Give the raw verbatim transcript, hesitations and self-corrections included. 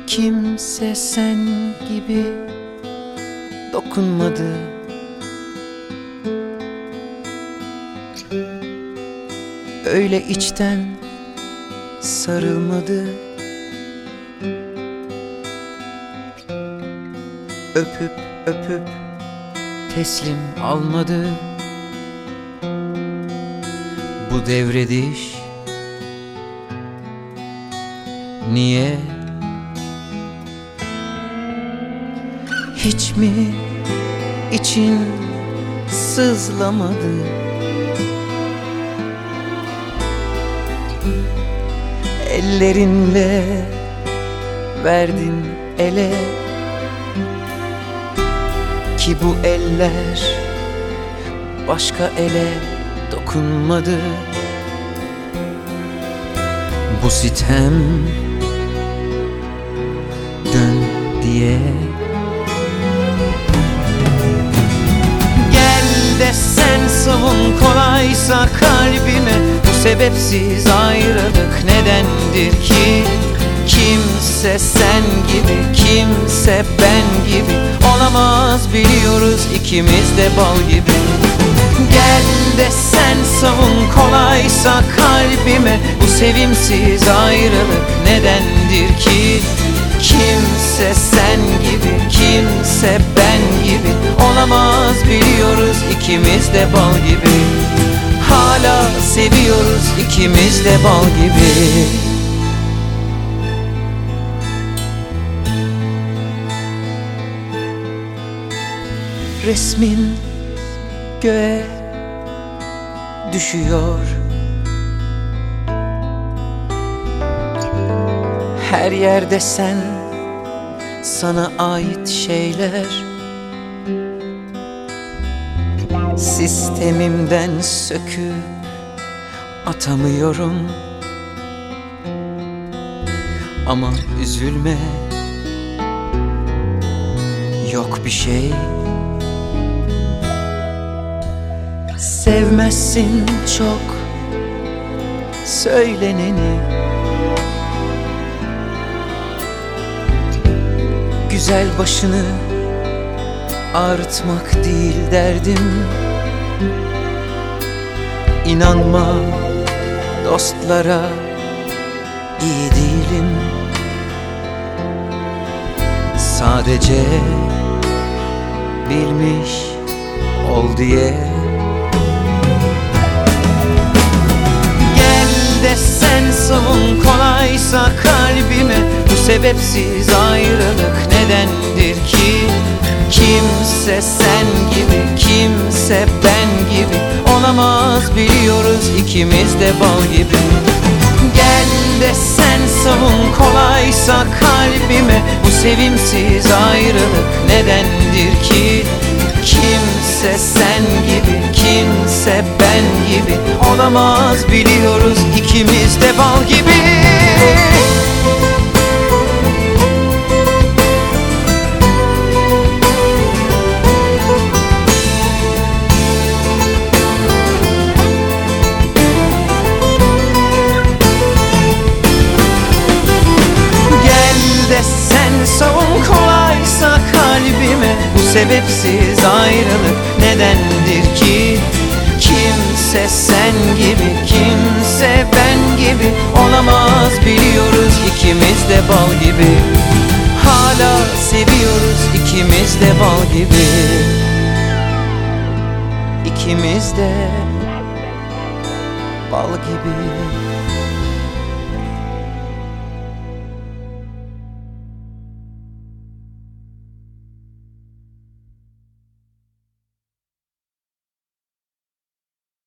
Kimse sen gibi dokunmadı. Öyle içten sarılmadı. Öpüp öpüp teslim almadı. Bu devrediş niye? Hiç mi için sızlamadı? Ellerinle verdin ele, ki bu eller başka ele dokunmadı. Bu sitem dön diye. Gel de sen savun kolaysa kalbime, bu sebepsiz ayrılık nedendir ki? Kimse sen gibi, kimse ben gibi olamaz, biliyoruz ikimiz de bal gibi. Gel de sen savun kolaysa kalbime, bu sevimsiz ayrılık nedendir ki? Kimse sen gibi, kimse ben gibi olamaz, biliyoruz ikimiz de bal gibi. Hala seviyoruz ikimiz de bal gibi. Resmin göğe düşüyor. Her yerde sen, sana ait şeyler. Sistemimden söküp atamıyorum. Ama üzülme, yok bir şey. Sevmezsin çok söyleneni. Güzel başını ağrıtmak değil derdim. İnanma dostlara, iyi değilim. Sadece bilmiş ol diye. De sen savun kolaysa kalbime, bu sebepsiz ayrılık nedendir ki? Kimse sen gibi, kimse ben gibi olamaz, biliyoruz ikimiz de bal gibi. Gel de sen savun kolaysa kalbime, bu sevimsiz ayrılık nedendir ki? Kimse sen gibi, kimse ben gibi olamaz, biliyoruz ikimiz de bal gibi. Gel de sen savun kolaysa kalbime, bu sebepsiz ayrılık nedendir ki? Kimse sen gibi, kimse ben gibi olamaz, biliyoruz ikimiz de bal gibi. Hala seviyoruz ikimiz de bal gibi. İkimiz de bal gibi.